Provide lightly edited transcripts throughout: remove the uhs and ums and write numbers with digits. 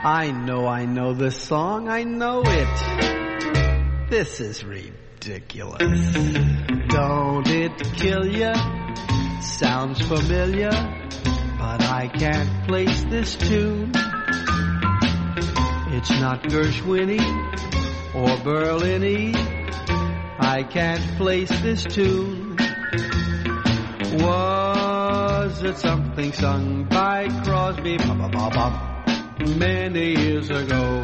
I know this song. I know it. This is ridiculous. Don't it kill ya? Sounds familiar, but I can't place this tune. It's not Gershwin-y or Berlin-y. I can't place this tune. Was it something sung by Crosby many years ago?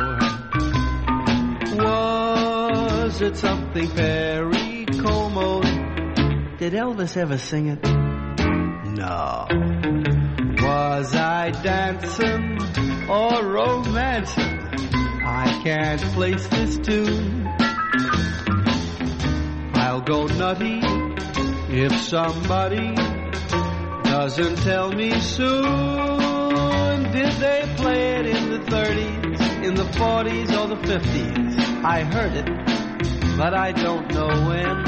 Was it something Perry Como? Did Elvis ever sing it? No. Was I dancing or romancing? I can't place this tune. I'll go nutty if somebody doesn't tell me soon. Did they play it in the 30s, in the 40s, or the 50s? I heard it, but I don't know when.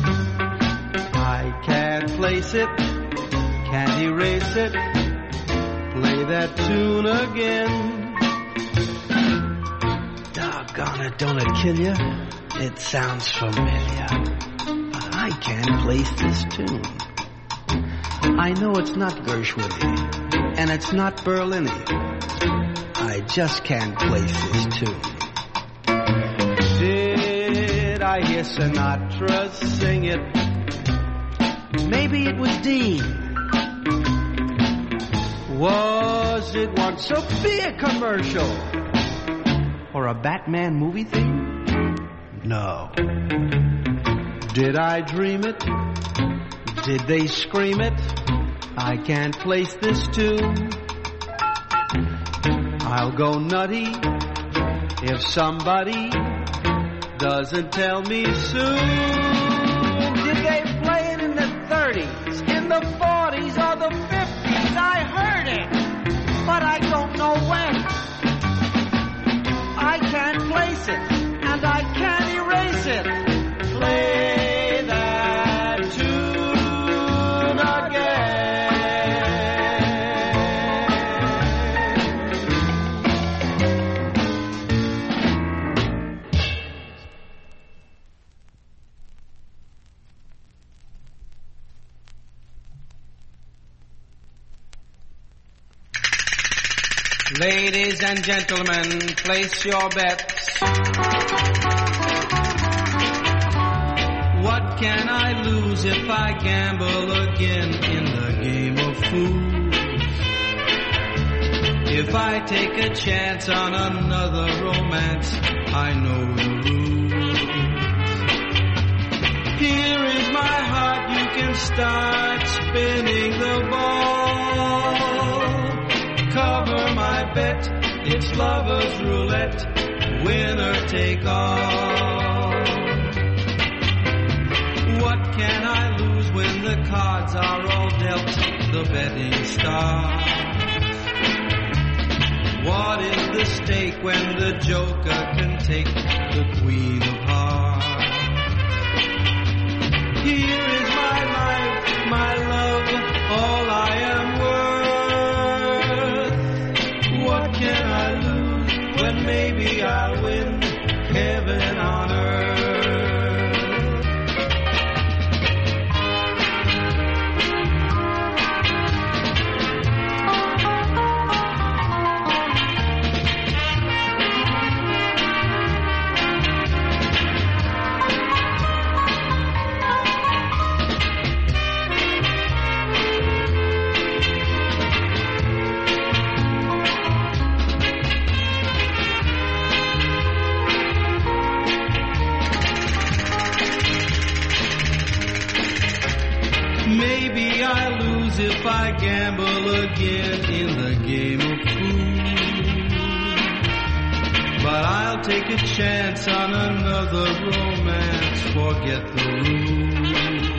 I can't place it, can't erase it. Play that tune again. Doggone it, don't it kill you? It sounds familiar, but I can't place this tune. I know it's not Gershwin-y, and it's not Berlin-y. I just can't place this tune. Did I hear Sinatra sing it? Maybe it was Dean. Was it once a beer commercial? Or a Batman movie theme? No. Did I dream it? Did they scream it? I can't place this tune. I'll go nutty if somebody doesn't tell me soon. Did they play it in the 30s, in the 40s, or the 50s? I heard it, but I don't know when. I can't place it, and I can't erase it. Play that tune again. Ladies and gentlemen, place your bets. What can I lose if I gamble again in the game of fools? If I take a chance on another romance, I know the rules. Here is my heart, you can start spinning the ball. Cover my bet, it's lover's roulette, winner take all. What can I lose when the cards are all dealt, the betting star? What is the stake when the joker can take the queen of hearts? Here is my life, my love, all I am worth. What can I lose when maybe I'll win heaven on earth? Maybe I lose if I gamble again in the game of fools. But I'll take a chance on another romance, forget the rules.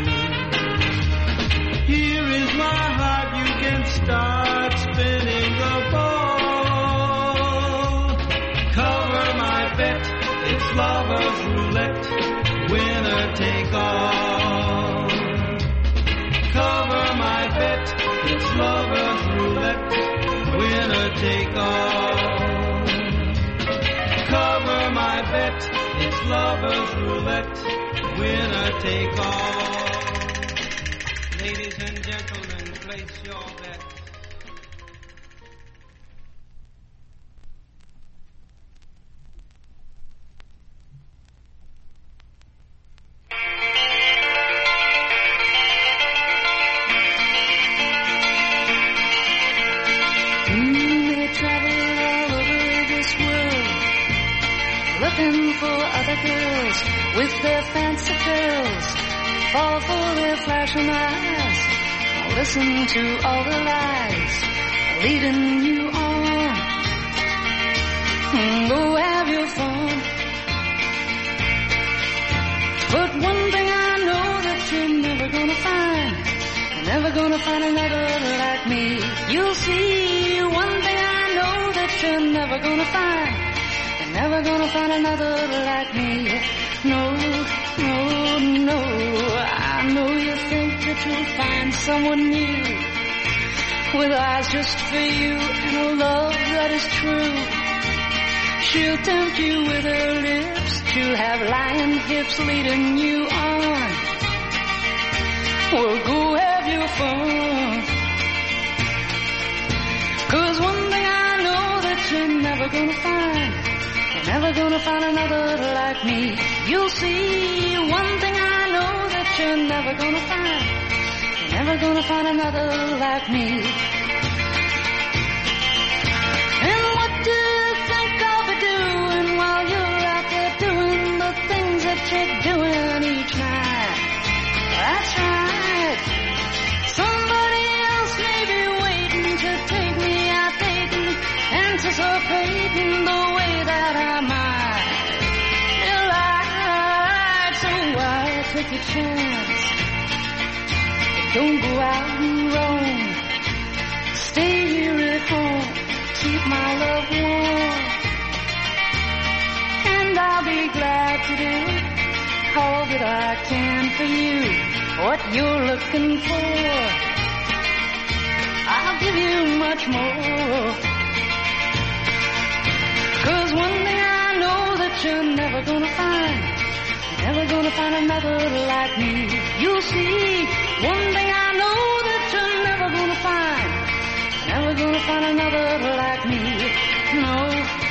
Here is my heart, you can start spinning the ball. Cover my bet, it's lover's roulette, winner take all. Cover my bet, it's lover's roulette, winner take all. bet. It's lovers roulette, winner take all. Ladies and gentlemen, place your bet. They travel all over this world, looking for other girls with their fancy curls, fall for their flashing eyes, listen to all the lies leading you on. Go have your fun. But one thing I know that you're never gonna find, you're never gonna find another like me. You'll see, one thing I know that you're never gonna find, you're never gonna find another like me. No, no, no, I know you think that you'll find someone new, with eyes just for you and a love that is true. She'll tempt you with her lips, she'll have lion hips leading you on. Well, go have your fun. 'Cause one thing I know that you're never gonna find, you're never gonna find another like me. You'll see, one thing I know that you're never gonna find, you're never gonna find another like me. And what do you think I'll be doing while you're out there doing the things that you're doing each night? That's right. Somebody else may be waiting to take me out dating, anticipating the way that I might delight. So why take a chance? Don't go out and roam. Stay here at home, keep my love warm, and I'll be glad to do all that I can for you. What you're looking for, I'll give you much more. 'Cause one thing I know that you're never gonna find, you're never gonna find another like me. You'll see, one thing I know that you're never gonna find, you're never gonna find another like me. No.